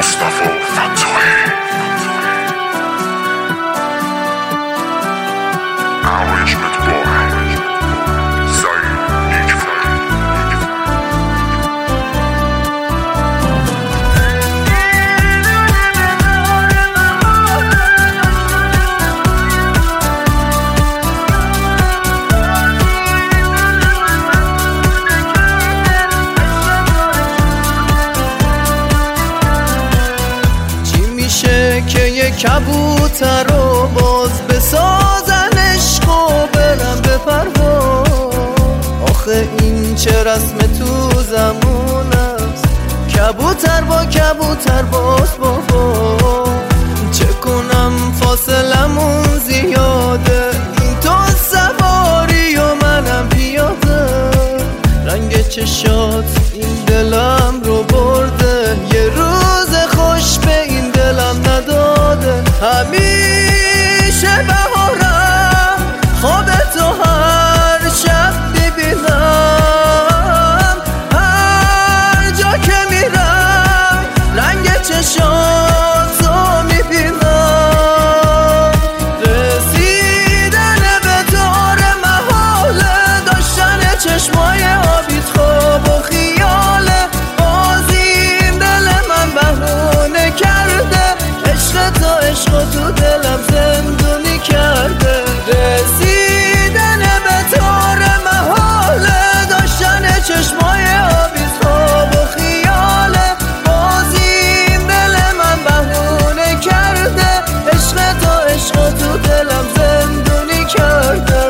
که یه کبوتر رو باز بسازن عشق و برم به پرواز. آخه این چه رسم تو زمان است، کبوتر با کبوتر باز بابا. چه کنم فاصلمون زیاده، این تو سواری و منم پیاده. رنگ چشات این دلم رو برده، یه روز خوش به این دلم نداده. همیشه بهارم خوابتو هر شب میبینم، هر جا که میرم رنگ چشاتو میبینم. رسیدن به طور محاله، داشتن چشمای آبیت خواب و خیاله. باز این دل من بهونه کرده، عشق تو دلم زندونی کرده. رسیدن به طور محاله، داشتن چشمای آبیت خواب و خیاله. باز این دل من بهونه کرده، عشق تو دلم زندونی کرده.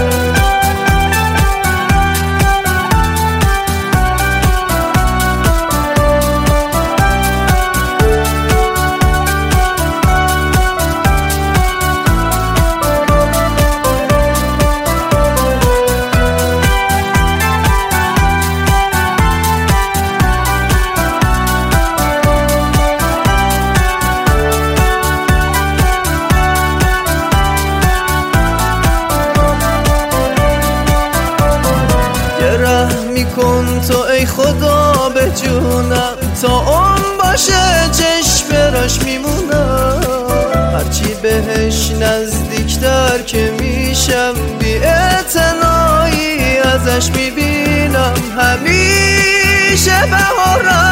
کن تو ای خدا به جونم، تا اون باشه چشم راش میمونم. هرچی بهش نزدیکتر که میشم، بی اعتنایی ازش میبینم. همیشه بهارم